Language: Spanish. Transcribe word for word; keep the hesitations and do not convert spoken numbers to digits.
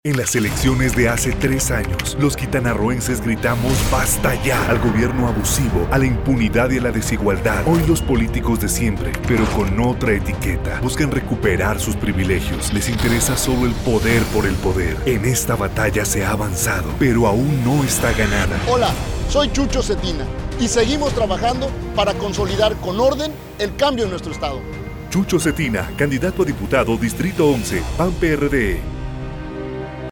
En las elecciones de hace tres años, los quintanarroenses gritamos ¡basta ya! Al gobierno abusivo, a la impunidad y a la desigualdad. Hoy los políticos de siempre, pero con otra etiqueta, buscan recuperar sus privilegios. Les interesa solo el poder por el poder. En esta batalla se ha avanzado, pero aún no está ganada. Hola, soy Chucho Cetina y seguimos trabajando para consolidar con orden el cambio en nuestro estado. Chucho Cetina, candidato a diputado Distrito once, P A N P R D E.